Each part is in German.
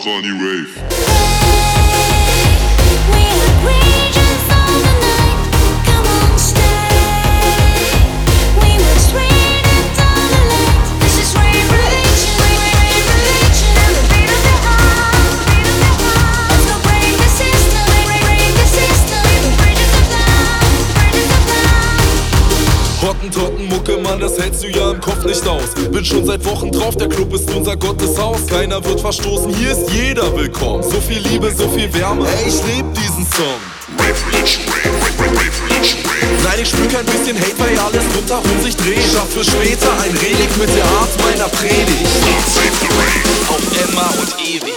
Ronny Rave. Hottentotten-Mucke, Mann, das hältst du ja im Kopf nicht aus. Bin schon seit Wochen drauf, der Club ist unser Gotteshaus. Keiner wird verstoßen, hier ist jeder willkommen. So viel Liebe, so viel Wärme, ey, ich lieb diesen Song. Nein, ich spür kein bisschen Hate, weil alles rundherum sich dreht. Schaff für später ein Relikt mit der Art meiner Predigt. Auf immer und ewig.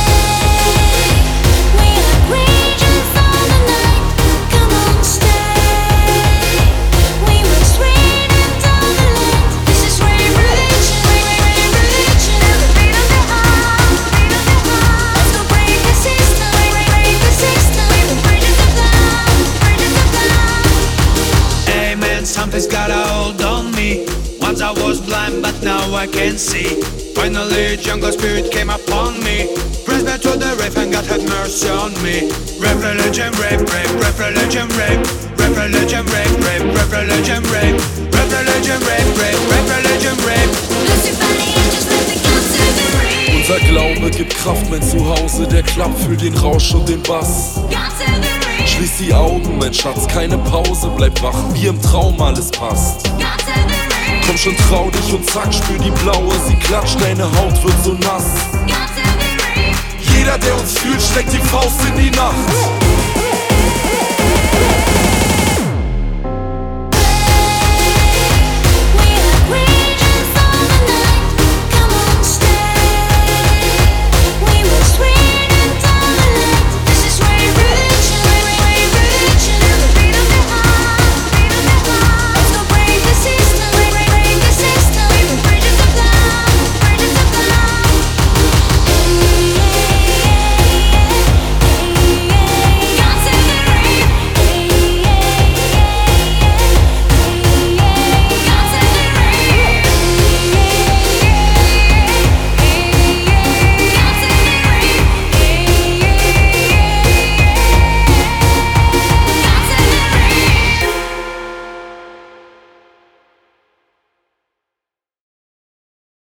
Something's got a hold on me. Once I was blind, but now I can see. Finally, jungle spirit came upon me. Praise back to the rave and God had mercy on me. Rap religion, rape, rape, rap religion, rape. Rap religion, rape, rape, rap religion, rape. Rap religion, rape, rape, rap religion, rape. Unser Glaube gibt Kraft, mein Zuhause, der Klapp für den Rausch und den Bass. Schließ die Augen, mein Schatz, keine Pause, bleib wach, wie im Traum alles passt. Komm schon, trau dich und zack, spür die blaue, sie klatscht, deine Haut wird so nass. Jeder, der uns fühlt, steckt die Faust in die Nacht.